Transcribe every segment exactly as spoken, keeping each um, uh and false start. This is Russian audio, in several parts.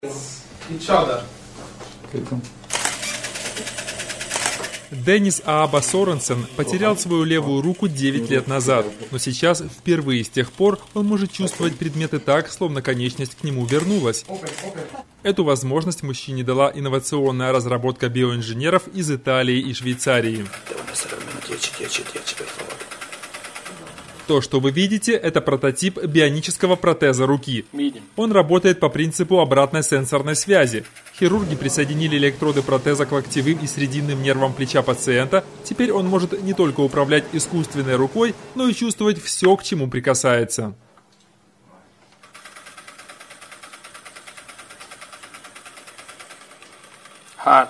each other. Деннис Ааба Соренсен потерял свою левую руку девять лет назад, но сейчас, впервые с тех пор, он может чувствовать предметы так, словно конечность к нему вернулась. Эту возможность мужчине дала инновационная разработка биоинженеров из Италии и Швейцарии. То, что вы видите, это прототип бионического протеза руки. Он работает по принципу обратной сенсорной связи. Хирурги присоединили электроды протеза к локтевым и срединным нервам плеча пациента. Теперь он может не только управлять искусственной рукой, но и чувствовать все, к чему прикасается. Heart.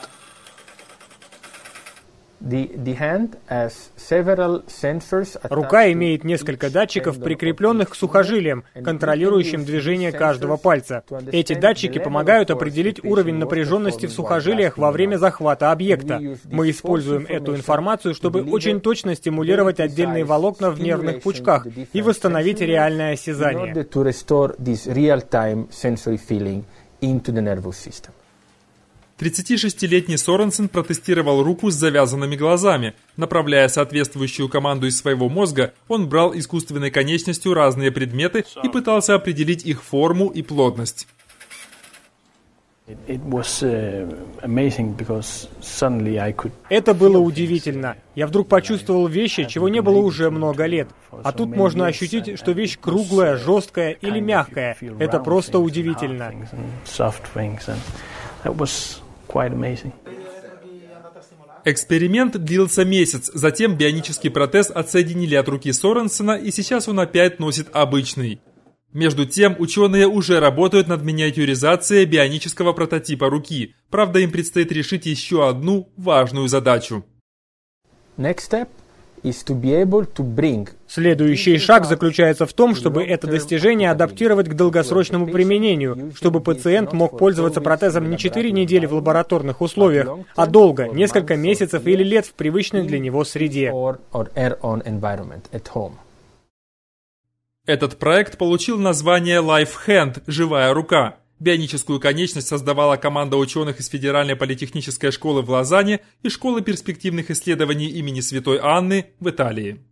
Рука имеет несколько датчиков, прикрепленных к сухожилиям, контролирующим движение каждого пальца. Эти датчики помогают определить уровень напряженности в сухожилиях во время захвата объекта. Мы используем эту информацию, чтобы очень точно стимулировать отдельные волокна в нервных пучках и восстановить реальное осязание. тридцатишестилетний Соренсен протестировал руку с завязанными глазами. Направляя соответствующую команду из своего мозга, он брал искусственной конечностью разные предметы и пытался определить их форму и плотность. Это было удивительно. Я вдруг почувствовал вещи, чего не было уже много лет. А тут можно ощутить, что вещь круглая, жесткая или мягкая. Это просто удивительно. Эксперимент длился месяц, затем бионический протез отсоединили от руки Соренсена, и сейчас он опять носит обычный. Между тем, ученые уже работают над миниатюризацией бионического прототипа руки. Правда, им предстоит решить еще одну важную задачу. Следующий шаг заключается в том, чтобы это достижение адаптировать к долгосрочному применению, чтобы пациент мог пользоваться протезом не четыре недели в лабораторных условиях, а долго, несколько месяцев или лет в привычной для него среде. Этот проект получил название Life Hand – «Живая рука». Бионическую конечность создавала команда ученых из Федеральной политехнической школы в Лозанне и Школы перспективных исследований имени Святой Анны в Италии.